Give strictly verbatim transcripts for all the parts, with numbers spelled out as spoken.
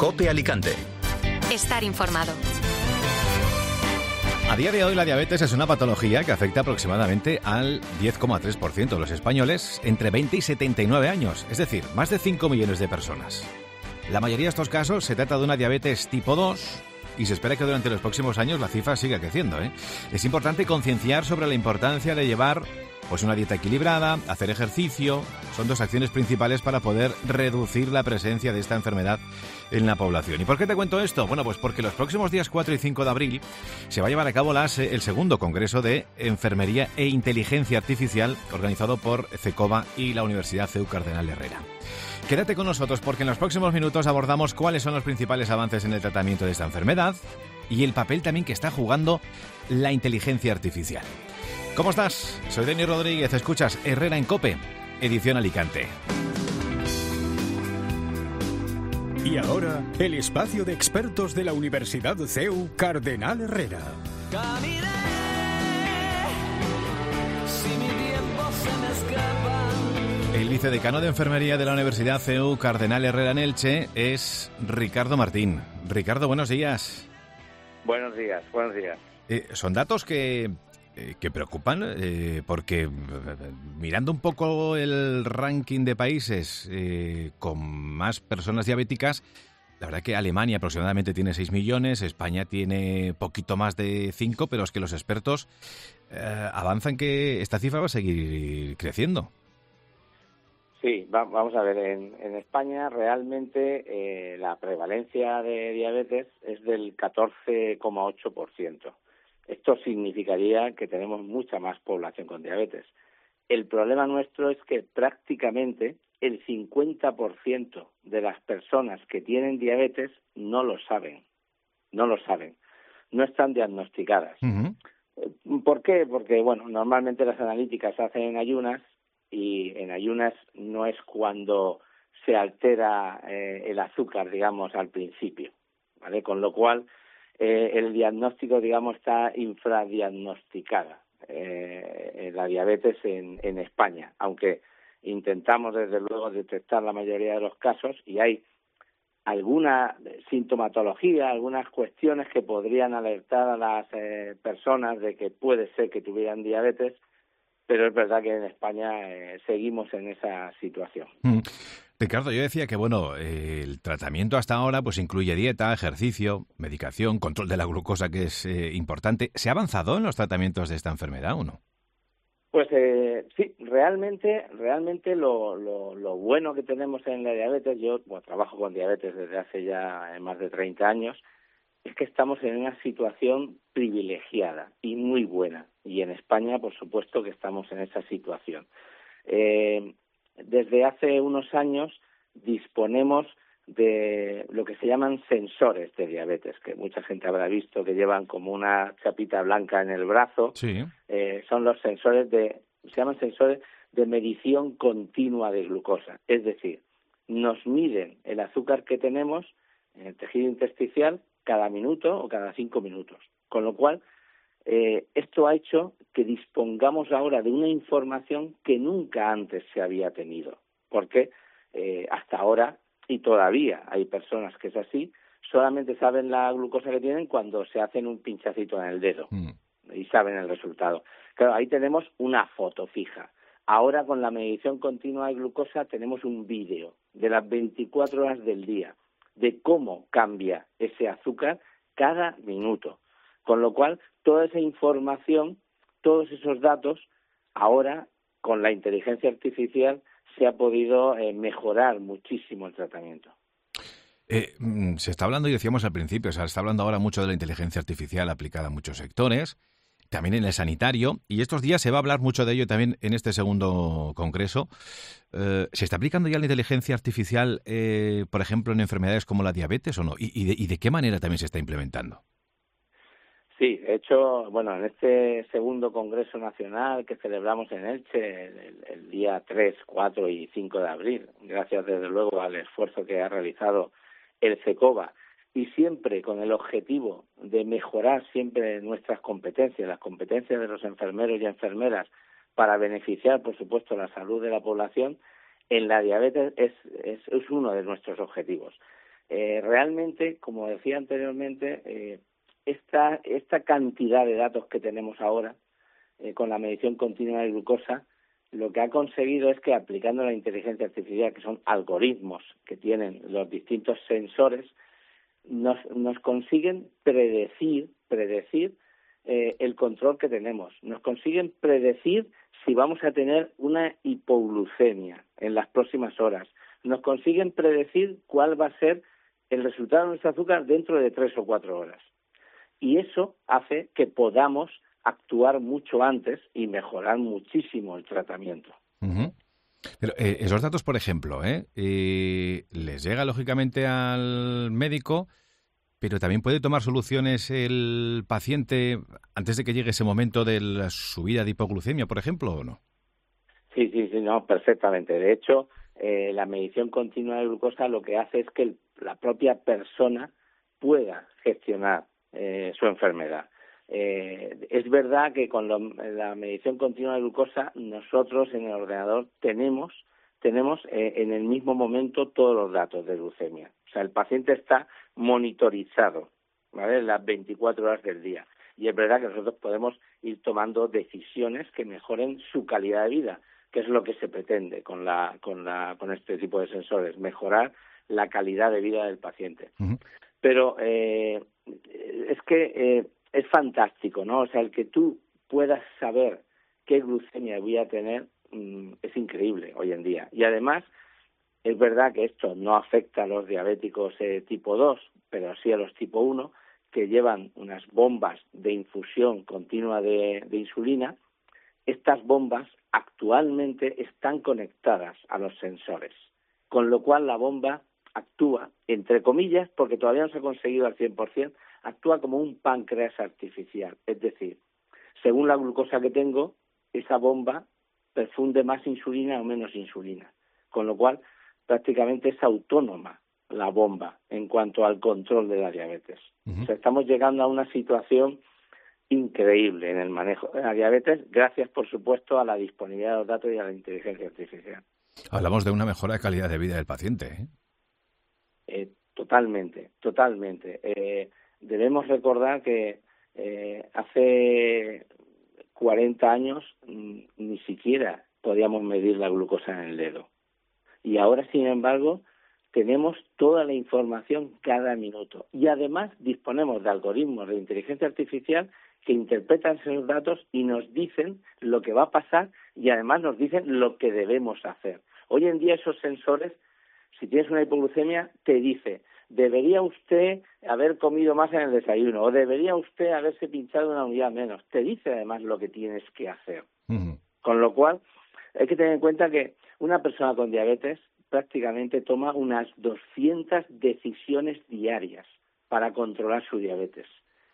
COPE Alicante. Estar informado. A día de hoy la diabetes es una patología que afecta aproximadamente al diez coma tres por ciento de los españoles entre veinte y setenta y nueve años, es decir, más de cinco millones de personas. La mayoría de estos casos se trata de una diabetes tipo dos y se espera que durante los próximos años la cifra siga creciendo, ¿eh? Es importante concienciar sobre la importancia de llevar pues una dieta equilibrada, hacer ejercicio. Son dos acciones principales para poder reducir la presencia de esta enfermedad en la población. ¿Y por qué te cuento esto? Bueno, pues porque los próximos días cuatro y cinco de abril se va a llevar a cabo la, el segundo Congreso de Enfermería e Inteligencia Artificial organizado por CECOVA y la Universidad C E U Cardenal Herrera. Quédate con nosotros porque en los próximos minutos abordamos cuáles son los principales avances en el tratamiento de esta enfermedad y el papel también que está jugando la inteligencia artificial. ¿Cómo estás? Soy Denis Rodríguez, escuchas Herrera en COPE, edición Alicante. Y ahora, el espacio de expertos de la Universidad C E U Cardenal Herrera. Caminé, si mi tiempo se me escapa. El vicedecano de Enfermería de la Universidad C E U Cardenal Herrera en Elche es Ricardo Martín. Ricardo, buenos días. Buenos días, buenos días. Eh, son datos que... Eh, que preocupan, eh, porque eh, mirando un poco el ranking de países eh, con más personas diabéticas, la verdad que Alemania aproximadamente tiene seis millones, España tiene poquito más de cinco, pero es que los expertos eh, avanzan que esta cifra va a seguir creciendo. Sí, va, vamos a ver, en, en España realmente eh, la prevalencia de diabetes es del catorce coma ocho por ciento. Esto significaría que tenemos mucha más población con diabetes. El problema nuestro es que prácticamente el cincuenta por ciento de las personas que tienen diabetes no lo saben, no lo saben, no están diagnosticadas. Uh-huh. ¿Por qué? Porque, bueno, normalmente las analíticas se hacen en ayunas y en ayunas no es cuando se altera eh, el azúcar, digamos, al principio, ¿vale? Con lo cual... Eh, el diagnóstico, digamos, está infradiagnosticada, eh, la diabetes en, en España, aunque intentamos, desde luego, detectar la mayoría de los casos y hay alguna sintomatología, algunas cuestiones que podrían alertar a las eh, personas de que puede ser que tuvieran diabetes, pero es verdad que en España eh, seguimos en esa situación. Mm. Ricardo, yo decía que bueno, eh, el tratamiento hasta ahora pues incluye dieta, ejercicio, medicación, control de la glucosa, que es eh, importante. ¿Se ha avanzado en los tratamientos de esta enfermedad o no? Pues eh, sí, realmente, realmente lo, lo, lo bueno que tenemos en la diabetes, yo bueno, trabajo con diabetes desde hace ya más de treinta años, es que estamos en una situación privilegiada y muy buena. Y en España, por supuesto, que estamos en esa situación. Eh, Desde hace unos años disponemos de lo que se llaman sensores de diabetes, que mucha gente habrá visto que llevan como una chapita blanca en el brazo. Sí. Eh, son los sensores de, se llaman sensores de medición continua de glucosa. Es decir, nos miden el azúcar que tenemos en el tejido intersticial cada minuto o cada cinco minutos. Con lo cual, Eh, esto ha hecho que dispongamos ahora de una información que nunca antes se había tenido, porque eh, hasta ahora, y todavía hay personas que es así, solamente saben la glucosa que tienen cuando se hacen un pinchacito en el dedo mm. y saben el resultado. Claro, ahí tenemos una foto fija. Ahora con la medición continua de glucosa tenemos un vídeo de las veinticuatro horas del día, de cómo cambia ese azúcar cada minuto. Con lo cual, toda esa información, todos esos datos, ahora, con la inteligencia artificial, se ha podido eh, mejorar muchísimo el tratamiento. Eh, se está hablando, y decíamos al principio, o sea, se está hablando ahora mucho de la inteligencia artificial aplicada a muchos sectores, también en el sanitario, y estos días se va a hablar mucho de ello también en este segundo congreso. Eh, ¿Se está aplicando ya la inteligencia artificial, eh, por ejemplo, en enfermedades como la diabetes o no? ¿Y, y, de, y de qué manera también se está implementando? Sí, de hecho, bueno, en este segundo Congreso Nacional que celebramos en Elche el, el día tres, cuatro y cinco de abril, gracias desde luego al esfuerzo que ha realizado el CECOVA, y siempre con el objetivo de mejorar siempre nuestras competencias, las competencias de los enfermeros y enfermeras para beneficiar, por supuesto, la salud de la población, en la diabetes es, es, es uno de nuestros objetivos. eh, realmente, como decía anteriormente, eh, esta, esta cantidad de datos que tenemos ahora, eh, con la medición continua de glucosa, lo que ha conseguido es que aplicando la inteligencia artificial, que son algoritmos que tienen los distintos sensores, nos, nos consiguen predecir, predecir eh, el control que tenemos. Nos consiguen predecir si vamos a tener una hipoglucemia en las próximas horas. Nos consiguen predecir cuál va a ser el resultado de nuestro azúcar dentro de tres o cuatro horas. Y eso hace que podamos actuar mucho antes y mejorar muchísimo el tratamiento. Uh-huh. Pero eh, esos datos, por ejemplo, ¿eh? Eh, les llega lógicamente al médico, pero también puede tomar soluciones el paciente antes de que llegue ese momento de la subida de hipoglucemia, por ejemplo, ¿o no? Sí, sí, sí, no, perfectamente. De hecho, eh, la medición continua de glucosa lo que hace es que el, la propia persona pueda gestionar eh, su enfermedad. Eh, es verdad que con lo, la medición continua de glucosa nosotros en el ordenador tenemos tenemos eh, en el mismo momento todos los datos de glucemia. O sea, el paciente está monitorizado, ¿vale?, las veinticuatro horas del día. Y es verdad que nosotros podemos ir tomando decisiones que mejoren su calidad de vida, que es lo que se pretende con la con la con este tipo de sensores, mejorar la calidad de vida del paciente. Uh-huh. Pero eh, es que eh, es fantástico, ¿no? O sea, el que tú puedas saber qué glucemia voy a tener mmm, es increíble hoy en día. Y además, es verdad que esto no afecta a los diabéticos eh, tipo dos, pero sí a los tipo uno, que llevan unas bombas de infusión continua de, de insulina. Estas bombas actualmente están conectadas a los sensores, con lo cual la bomba actúa, entre comillas, porque todavía no se ha conseguido al cien por ciento, actúa como un páncreas artificial. Es decir, según la glucosa que tengo, esa bomba perfunde más insulina o menos insulina, con lo cual prácticamente es autónoma la bomba en cuanto al control de la diabetes. Uh-huh. O sea, estamos llegando a una situación increíble en el manejo de la diabetes, gracias, por supuesto, a la disponibilidad de los datos y a la inteligencia artificial. Hablamos de una mejora de calidad de vida del paciente, ¿eh? Eh, totalmente, totalmente. Eh, debemos recordar que eh, hace cuarenta años mm, ni siquiera podíamos medir la glucosa en el dedo. Y ahora, sin embargo, tenemos toda la información cada minuto. Y además disponemos de algoritmos de inteligencia artificial que interpretan esos datos y nos dicen lo que va a pasar y además nos dicen lo que debemos hacer. Hoy en día esos sensores, si tienes una hipoglucemia, te dice: debería usted haber comido más en el desayuno o debería usted haberse pinchado una unidad menos. Te dice además lo que tienes que hacer. Uh-huh. Con lo cual, hay que tener en cuenta que una persona con diabetes prácticamente toma unas doscientas decisiones diarias para controlar su diabetes.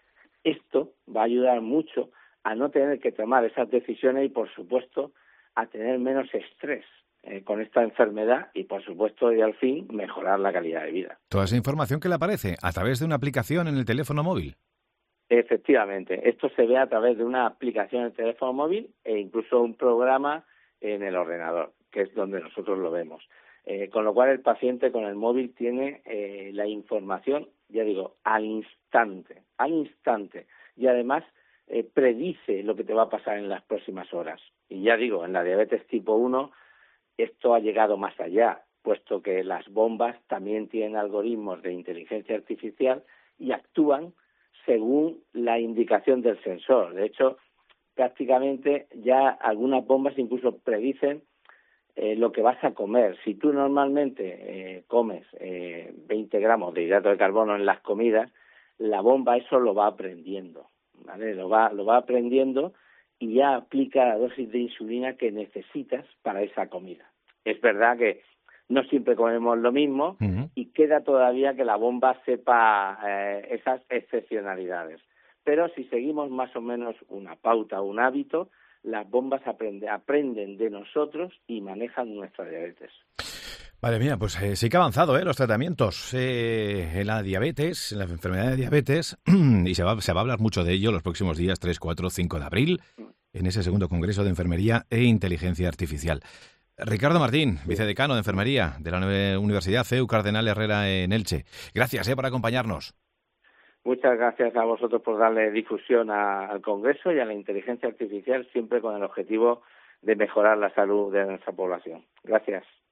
Esto va a ayudar mucho a no tener que tomar esas decisiones y, por supuesto, a tener menos estrés eh, con esta enfermedad y, por supuesto, y al fin, mejorar la calidad de vida. Toda esa información que le aparece a través de una aplicación en el teléfono móvil. Efectivamente, esto se ve a través de una aplicación en el teléfono móvil e incluso un programa en el ordenador, que es donde nosotros lo vemos. Eh, con lo cual el paciente con el móvil tiene eh, la información, ya digo, al instante, al instante. Y además eh, predice lo que te va a pasar en las próximas horas. Y ya digo, en la diabetes tipo uno esto ha llegado más allá, puesto que las bombas también tienen algoritmos de inteligencia artificial y actúan según la indicación del sensor. De hecho, prácticamente ya algunas bombas incluso predicen Eh, lo que vas a comer. Si tú normalmente eh, comes eh, veinte gramos de hidrato de carbono en las comidas, la bomba eso lo va aprendiendo, ¿vale? Lo va, lo va aprendiendo y ya aplica la dosis de insulina que necesitas para esa comida. Es verdad que no siempre comemos lo mismo uh-huh. y queda todavía que la bomba sepa eh, esas excepcionalidades. Pero si seguimos más o menos una pauta o un hábito, las bombas aprende, aprenden de nosotros y manejan nuestra diabetes. Madre mía, pues eh, sí que ha avanzado ¿eh? los tratamientos eh, en la diabetes, en la enfermedad de diabetes, y se va, se va a hablar mucho de ello los próximos días tres, cuatro, cinco de abril, en ese segundo Congreso de Enfermería e Inteligencia Artificial. Ricardo Martín, vicedecano de Enfermería de la Universidad C E U Cardenal Herrera en Elche. Gracias eh, por acompañarnos. Muchas gracias a vosotros por darle difusión a, al Congreso y a la inteligencia artificial, siempre con el objetivo de mejorar la salud de nuestra población. Gracias.